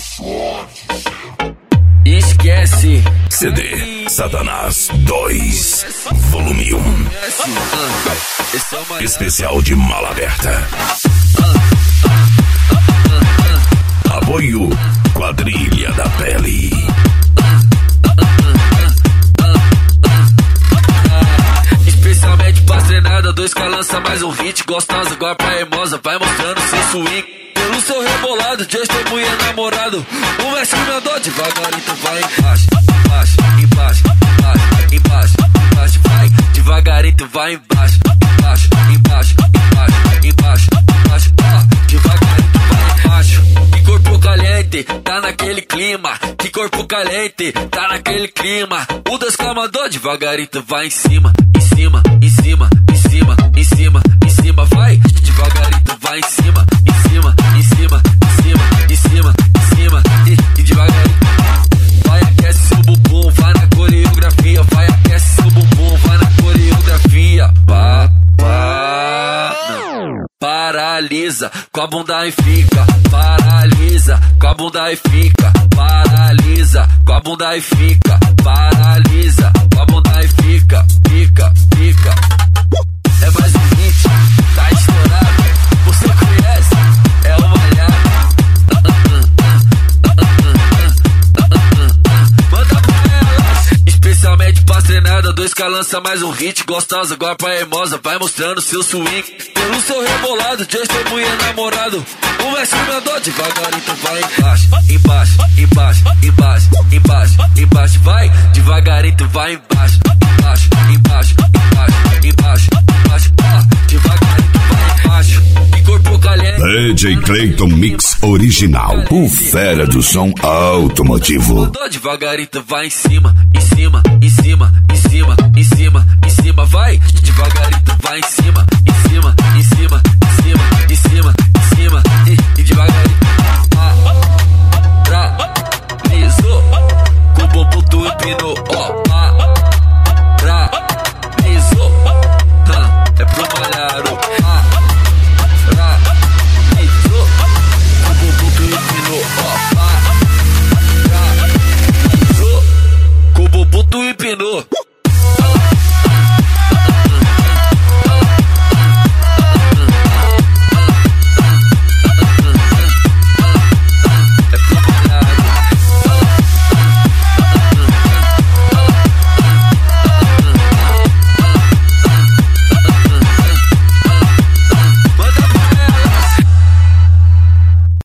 Esquece. CD Satanás 2, volume 1. Especial de mala aberta. Apoio Quadrilha da Pele. Especialmente pra treinada, dois que lança mais um hit. Gostosa, igual a paemosa, vai mostrando seu swing. Pelo seu rebolado, de testemunha namorado. O mestre me andou devagar, então vai embaixo, embaixo, embaixo, embaixo, embaixo, embaixo. Vai devagar, então vai embaixo, embaixo, embaixo, embaixo, embaixo, embaixo. Devagar, então vai embaixo. Que corpo caliente, tá naquele clima. Que corpo caliente, tá naquele clima. O dois que mandou devagar, então vai em cima, em cima, em cima, em cima, em cima, em cima. Vai devagar, então vai em cima, em cima, em cima, em cima, em cima, em cima. E devagar, vai aquece seu bumbum, vai na coreografia. Vai aquece seu bumbum, vai na coreografia. Paralisa, com a bunda e fica. Paralisa, com a bunda e fica. Paralisa, com a bunda e fica. Paralisa, com a bunda e fica. Fica, fica. É mais um hit, tá estourado. Você conhece, é o Malhado. Manda pra elas. Especialmente pra treinada, dois que lança mais um hit. Gostosa, igual a paemosa, vai mostrando seu swing. Pelo seu rebolado, de testemunha namorado. O mestre me andou devagar, então vai embaixo, embaixo, embaixo, embaixo, embaixo, embaixo. Vai devagar, então vai embaixo, embaixo, embaixo, embaixo, embaixo, embaixo. Devagar, então vai embaixo. Que corpo caliente. DJ Clayton Mix Original, o fera do som automotivo. Andou devagar, então vai em cima, em cima, em cima, em cima, em cima, em cima. Vai devagar, então vai em cima, em cima, em cima, em cima, em cima, em cima. E devagar.